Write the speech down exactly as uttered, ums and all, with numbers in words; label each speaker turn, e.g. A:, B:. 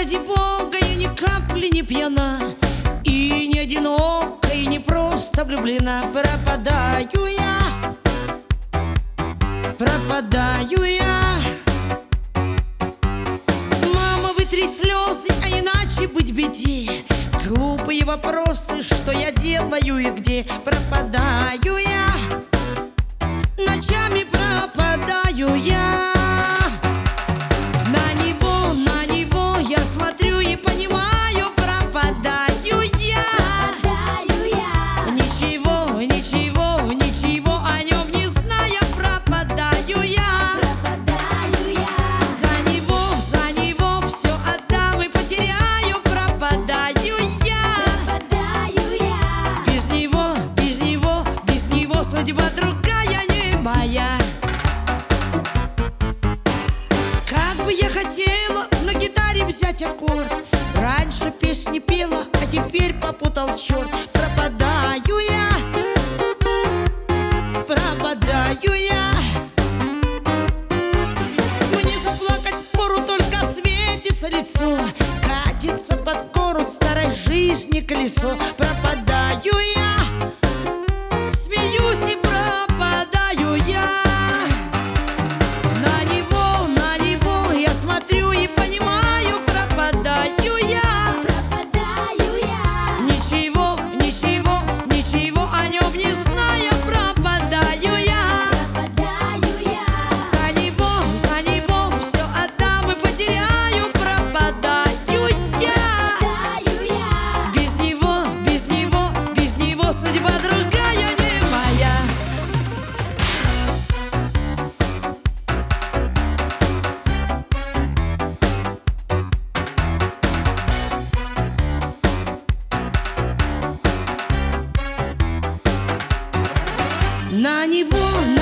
A: ради Бога, я ни капли не пьяна, и не одинока, и не просто влюблена. Пропадаю я, пропадаю я. Мама, вытри слезы, а иначе быть беде. Глупые вопросы, что я делаю и где. Пропадаю я, ночами пропадаю я. На него, на него я смотрю и понимаю, пропадаю я.
B: Пропадаю я.
A: Ничего, ничего, ничего о нем не зная, пропадаю я.
B: Пропадаю я.
A: За него, за него все отдам и потеряю, пропадаю я.
B: Пропадаю я.
A: Без него, без него, без него судьба другая не моя. Как бы я хотела на гитаре взять аккорд. Раньше песни пела, а теперь попутал черт. Пропадаю я, пропадаю я. Мне заплакать впору, только светится лицо. Катится под гору старой жизни колесо. Пропадаю я, смеюсь и пропадаю я. На него, на него я смотрю и понимаю, пропадаю я.
B: Пропадаю я.
A: Ничего, ничего, ничего о нем не зная, пропадаю я.
B: Пропадаю я.
A: За него, за него все отдам и потеряю, пропадаю я.
B: Пропадаю я.
A: Без него, без него, без него судьба другая не моя. На него,